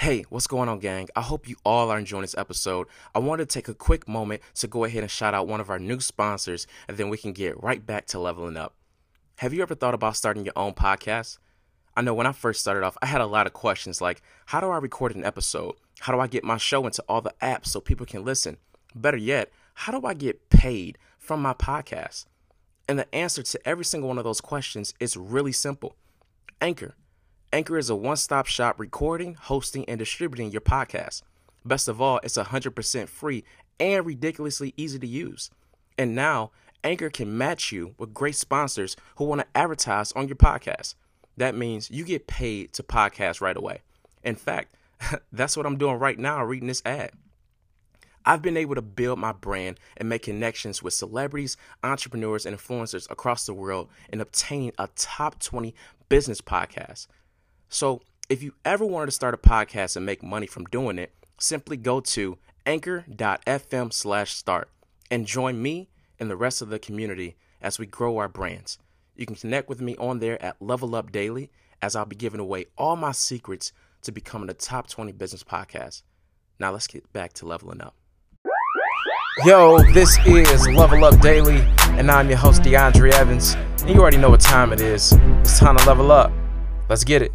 Hey, what's going on, gang? I hope you all are enjoying this episode. I wanted to take a quick moment to go ahead and shout out one of our new sponsors, and then we can get right back to leveling up. Have you ever thought about starting your own podcast? I know when I first started off, I had a lot of questions like, how do I record an episode? How do I get my show into all the apps so people can listen? Better yet, how do I get paid from my podcast? And the answer to every single one of those questions is really simple. Anchor. Anchor is a one-stop shop recording, hosting, and distributing your podcast. Best of all, it's 100% free and ridiculously easy to use. And now, Anchor can match you with great sponsors who want to advertise on your podcast. That means you get paid to podcast right away. In fact, that's what I'm doing right now reading this ad. I've been able to build my brand and make connections with celebrities, entrepreneurs, and influencers across the world and obtain a top 20 business podcast. So if you ever wanted to start a podcast and make money from doing it, simply go to anchor.fm/start and join me and the rest of the community as we grow our brands. You can connect with me on there at Level Up Daily, as I'll be giving away all my secrets to becoming a top 20 business podcast. Now let's get back to leveling up. Yo, this is Level Up Daily, and I'm your host, DeAndre Evans. And you already know what time it is. It's time to level up. Let's get it.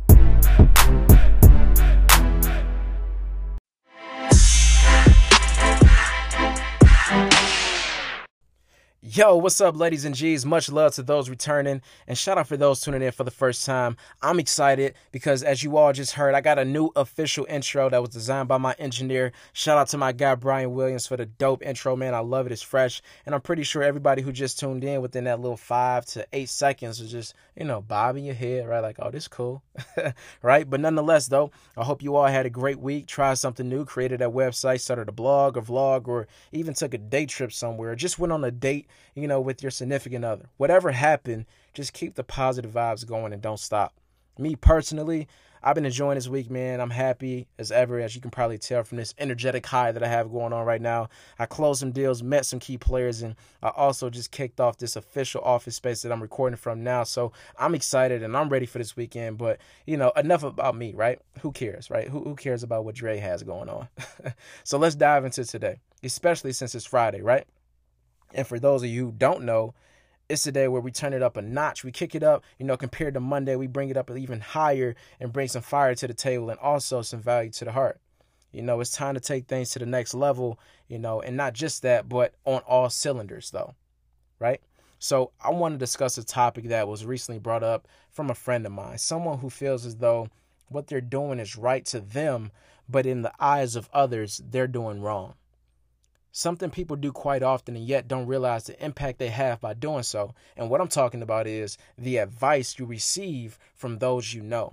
Yo, what's up, ladies and G's? Much love to those returning, and shout out for those tuning in for the first time. I'm excited because, as you all just heard, I got a new official intro that was designed by my engineer. Shout out to my guy, Brian Williams, for the dope intro, man. I love it. It's fresh, and I'm pretty sure everybody who just tuned in within that little 5 to 8 seconds was just, bobbing your head, right? Like, oh, this is cool, right? But nonetheless, though, I hope you all had a great week, tried something new, created a website, started a blog or vlog, or even took a day trip somewhere, just went on a date, with your significant other. Whatever happened, just keep the positive vibes going and don't stop. Me personally, I've been enjoying this week, man. I'm happy as ever, as you can probably tell from this energetic high that I have going on right now. I closed some deals, met some key players, and I also just kicked off this official office space that I'm recording from now. So I'm excited and I'm ready for this weekend. But, enough about me, right? Who cares, right? Who cares about what Dre has going on? So let's dive into today, especially since it's Friday, right? And for those of you who don't know, it's the day where we turn it up a notch. We kick it up, compared to Monday, we bring it up even higher and bring some fire to the table and also some value to the heart. It's time to take things to the next level, and not just that, but on all cylinders, though, right? So I want to discuss a topic that was recently brought up from a friend of mine, someone who feels as though what they're doing is right to them, but in the eyes of others, they're doing wrong. Something people do quite often and yet don't realize the impact they have by doing so. And what I'm talking about is the advice you receive from those you know.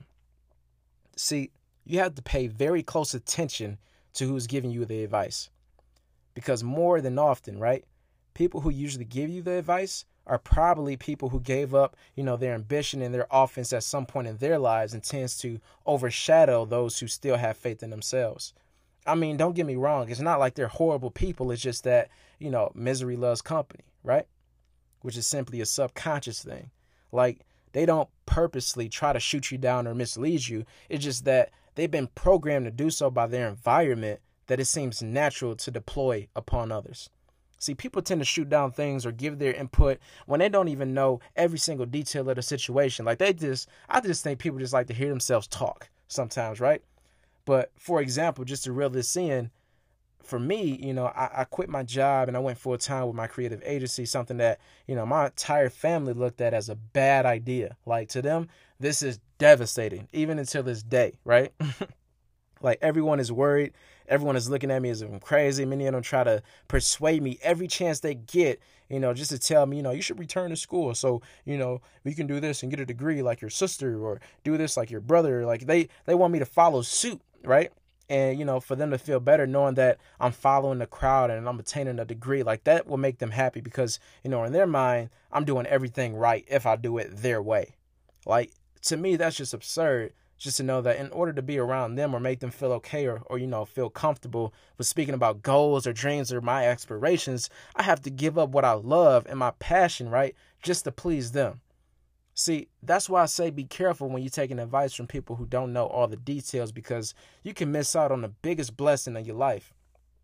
See, you have to pay very close attention to who's giving you the advice. Because more than often, right, people who usually give you the advice are probably people who gave up, their ambition and their offense at some point in their lives and tends to overshadow those who still have faith in themselves. I mean, don't get me wrong. It's not like they're horrible people. It's just that, misery loves company, right? Which is simply a subconscious thing. Like, they don't purposely try to shoot you down or mislead you. It's just that they've been programmed to do so by their environment that it seems natural to deploy upon others. See, people tend to shoot down things or give their input when they don't even know every single detail of the situation. Like, I just think people just like to hear themselves talk sometimes, right? But for example, just to reel this in, for me, I quit my job and I went full time with my creative agency, something that, my entire family looked at as a bad idea. Like, to them, this is devastating, even until this day, right? Like, everyone is worried. Everyone is looking at me as if I'm crazy. Many of them try to persuade me every chance they get, just to tell me, you should return to school. So, we can do this and get a degree like your sister, or do this like your brother. Like, they want me to follow suit, right? And, for them to feel better knowing that I'm following the crowd and I'm attaining a degree, like, that will make them happy because, in their mind, I'm doing everything right if I do it their way. Like, to me, that's just absurd. Just to know that in order to be around them or make them feel okay or feel comfortable with speaking about goals or dreams or my aspirations, I have to give up what I love and my passion, right, just to please them. See, that's why I say be careful when you're taking advice from people who don't know all the details, because you can miss out on the biggest blessing of your life.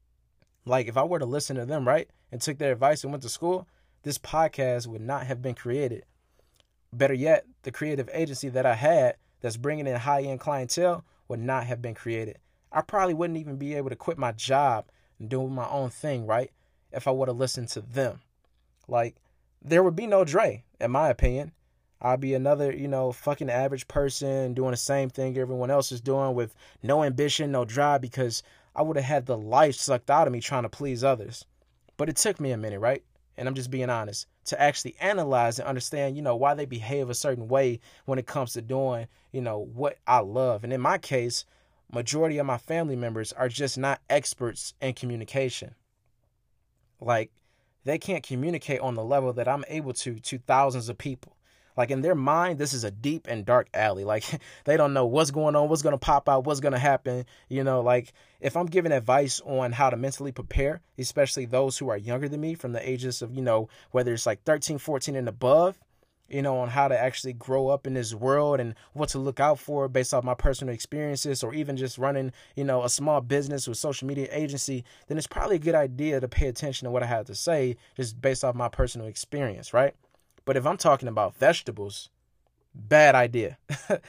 Like, if I were to listen to them, right, and took their advice and went to school, this podcast would not have been created. Better yet, the creative agency that I had that's bringing in high-end clientele would not have been created. I probably wouldn't even be able to quit my job and do my own thing, right, if I would have listened to them. Like, there would be no Dre, in my opinion. I'd be another, fucking average person doing the same thing everyone else is doing with no ambition, no drive, because I would have had the life sucked out of me trying to please others. But it took me a minute, right? And I'm just being honest, to actually analyze and understand, why they behave a certain way when it comes to doing, what I love. And in my case, majority of my family members are just not experts in communication. Like, they can't communicate on the level that I'm able to thousands of people. Like, in their mind, this is a deep and dark alley. Like, they don't know what's going on, what's going to pop out, what's going to happen. Like, if I'm giving advice on how to mentally prepare, especially those who are younger than me from the ages of, whether it's like 13, 14 and above, on how to actually grow up in this world and what to look out for based off my personal experiences, or even just running, a small business or social media agency, then it's probably a good idea to pay attention to what I have to say just based off my personal experience, right? But if I'm talking about vegetables, bad idea.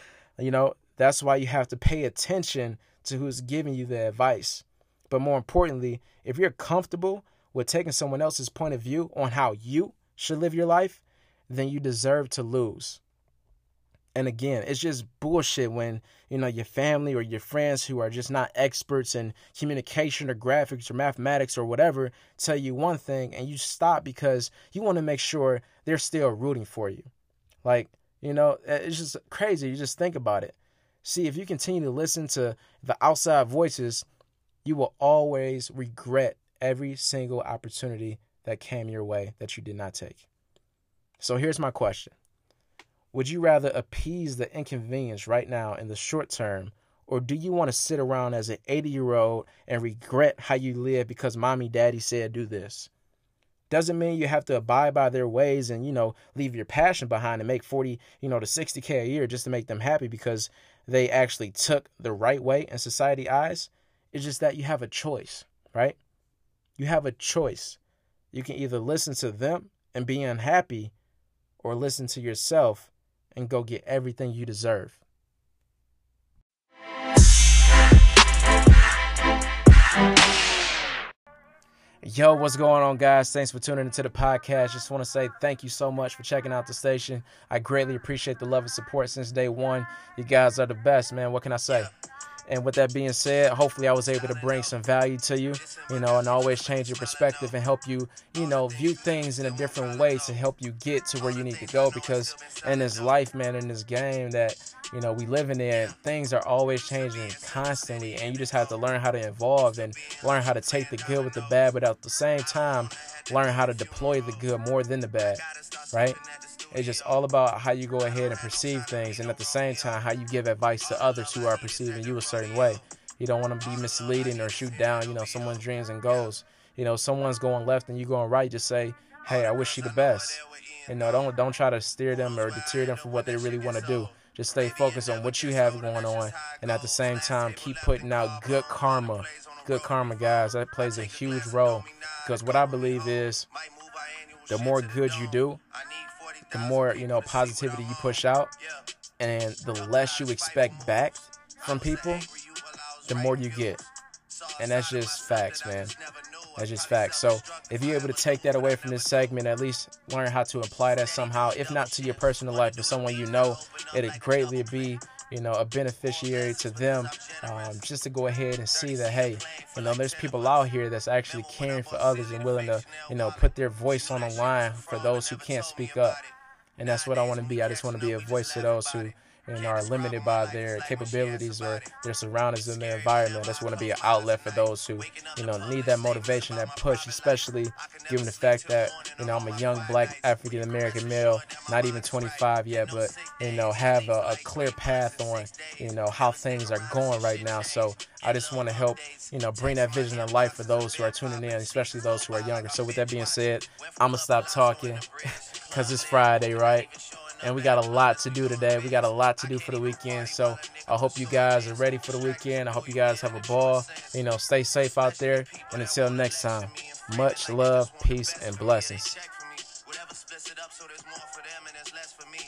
That's why you have to pay attention to who's giving you the advice. But more importantly, if you're comfortable with taking someone else's point of view on how you should live your life, then you deserve to lose. And again, it's just bullshit when, your family or your friends who are just not experts in communication or graphics or mathematics or whatever tell you one thing and you stop because you want to make sure they're still rooting for you. Like, it's just crazy. You just think about it. See, if you continue to listen to the outside voices, you will always regret every single opportunity that came your way that you did not take. So here's my question. Would you rather appease the inconvenience right now in the short term, or do you want to sit around as an 80-year-old and regret how you live because mommy, daddy said do this? Doesn't mean you have to abide by their ways and, leave your passion behind and make 40, to 60K a year just to make them happy because they actually took the right way in society eyes. It's just that you have a choice, right? You have a choice. You can either listen to them and be unhappy, or listen to yourself and go get everything you deserve. Yo, what's going on, guys? Thanks for tuning into the podcast. Just want to say thank you so much for checking out the station. I greatly appreciate the love and support since day one. You guys are the best, man. What can I say? And with that being said, hopefully I was able to bring some value to you, and always change your perspective and help you, view things in a different way to help you get to where you need to go. Because in this life, man, in this game that, we living in, things are always changing constantly. And you just have to learn how to evolve and learn how to take the good with the bad, but at the same time, learn how to deploy the good more than the bad, right? It's just all about how you go ahead and perceive things, and at the same time, how you give advice to others who are perceiving you a certain way. You don't want to be misleading or shoot down, someone's dreams and goals. Someone's going left and you going right, just say, hey, I wish you the best. Don't try to steer them or deter them from what they really want to do. Just stay focused on what you have going on, and at the same time, keep putting out good karma. Good karma, guys. That plays a huge role, because what I believe is the more good you do, the more, positivity you push out, and the less you expect back from people, the more you get. And that's just facts, man. That's just facts. So if you're able to take that away from this segment, at least learn how to apply that somehow, if not to your personal life, but someone it'd greatly be, a beneficiary to them, just to go ahead and see that, hey, there's people out here that's actually caring for others and willing to, put their voice on the line for those who can't speak up. And that's what I want to be. I just want to be a voice to those who are limited by their capabilities or their surroundings and their environment. I just want to be an outlet for those who, need that motivation, that push, especially given the fact that, I'm a young black African-American male, not even 25 yet, but, have a clear path on, how things are going right now. So I just want to help, bring that vision of life for those who are tuning in, especially those who are younger. So with that being said, I'm going to stop talking because it's Friday, right? and we got a lot to do today. We got a lot to do for the weekend, so I hope you guys are ready for the weekend. I hope you guys have a ball. Stay safe out there, and until next time, much love, peace, and blessings.